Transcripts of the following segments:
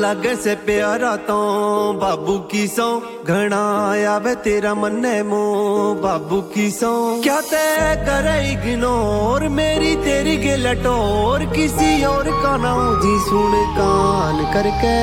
लागे से प्यारा तो बाबू की सौ घना आवे तेरा मन्ने मो बाबू की सौ क्या तय करे इग्नोर मेरी तेरी गिलटोर किसी और का ना जी सुन कान करके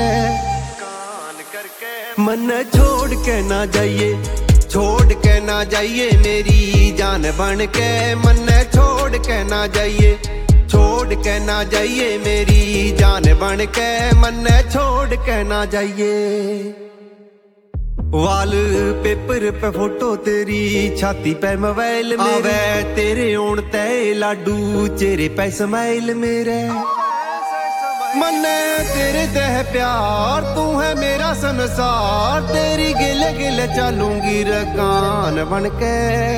मन छोड़ के ना जाइए छोड़ के ना जाइए मेरी जान बन के मन छोड़ के ना जाइए छोड़ के ना जाइए मेरी जान बन के मन छोड़ के ना जाइए वाल पेपर पे फोटो तेरी छाती पे मोबाइल मेरे तेरे ओण ते लाडू चेहरे पे स्माइल मेरे मन तेरे ते है प्यार तू है मेरा संसार तेरी गिले गिले चलूंगी रकान बन के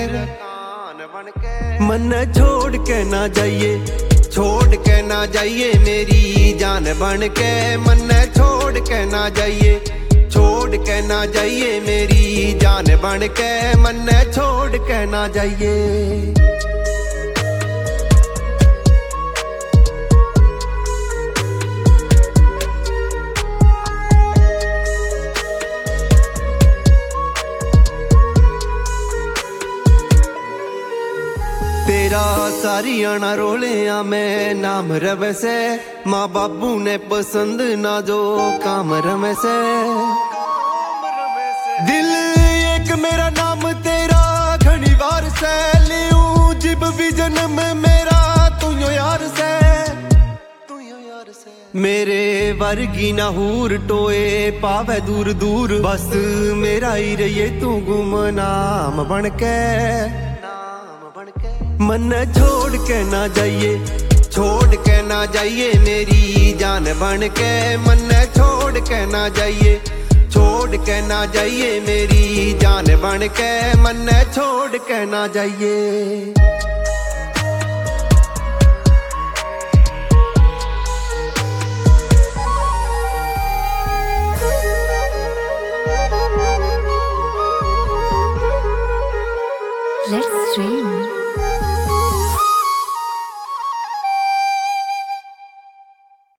मन छोड़ के ना जाइए छोड़ के ना जाइए मेरी जान बन के मन छोड़ के ना जाइए छोड़ के ना जाइए मेरी जान बन के मन छोड़ के ना जाइए तेरा सारी आना रोले मैं नाम रवे से माँ बाबू ने पसंद ना जो काम रमे से दिल एक मेरा नाम तेरा घनी बार से लियूं जिब भी जन्म मेरा तू यार से मेरे वर्गी ना हूर टोए पावे दूर दूर बस मेरा ही रहिए तू गुमनाम बन के मन छोड़ के ना जाइए छोड़ के ना जाइए मेरी जान बन के मन छोड़ के ना जाइए छोड़ के ना जाइए मेरी जान बन के मन छोड़ के ना जाइए Let's dream.